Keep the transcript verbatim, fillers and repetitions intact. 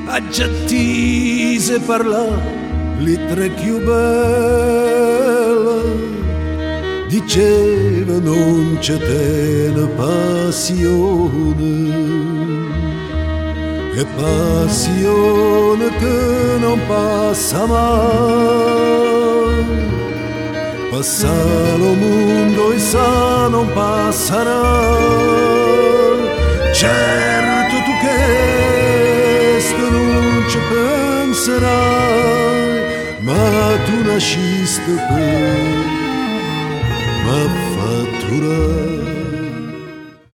aggiattise parlà litre più bella, diceva non c'è tena passione, e passione che non passa mai, passa lo mondo e sa non passerà. Certo tu che sto non ci penserai, ma tu nasciste per m'affatturare.